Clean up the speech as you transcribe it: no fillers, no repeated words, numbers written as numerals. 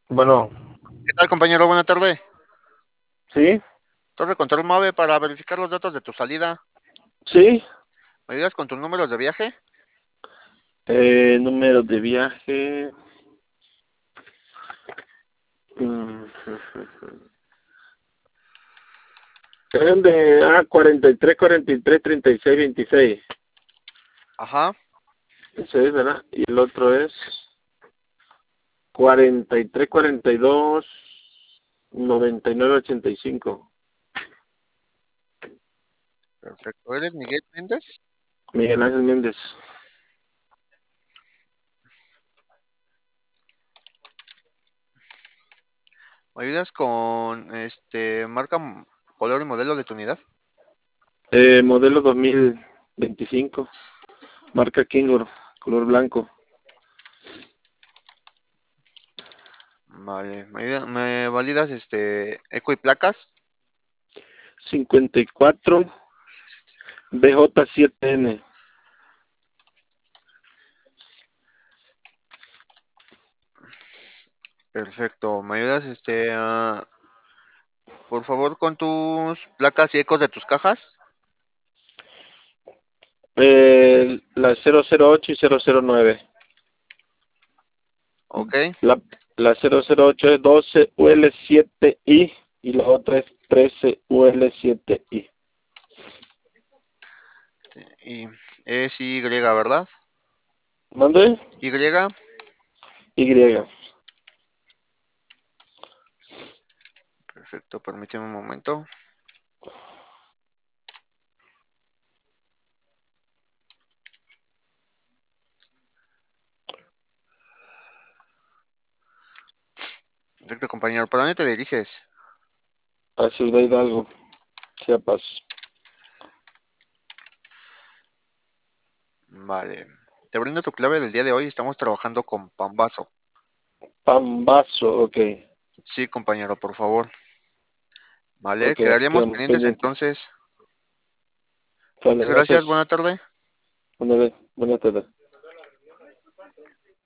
Bueno, ¿Qué tal, compañero? Buena tarde. sí, Torre Control Move para verificar los datos de tu salida. sí, ¿Me ayudas con tus números de viaje? número de viaje. mm, Es de A 43, 36, 26. Ajá, Ese es, ¿verdad? Y el otro es 43, 42, 99, 85. perfecto. ¿Eres Miguel Méndez? Miguel Ángel Méndez. ¿Me ayudas con marca, color y modelo de tu unidad? Modelo 2025. Marca Kingur, color blanco. Vale. ¿Me validas eco y placas? 54 BJ7N. Perfecto. ¿Me ayudas por favor con tus placas y ecos de tus cajas? La 008 y 009. Ok. La, la 008 es 12UL7I y la otra es 13UL7I. Y es Y, ¿verdad? ¿Mande? Y. Y. Perfecto, permíteme un momento. Perfecto, compañero. ¿Para dónde te diriges? A Ciudad Hidalgo, Chiapas. Vale. Te brindo tu clave del día de hoy. Estamos trabajando con Pambazo. Pambazo, ok. Sí, compañero, por favor. Vale, Ok, aquí quedaríamos quedamos pendientes pendientes. entonces. Vale, Muchas gracias. gracias, buena tarde. Buenas tardes.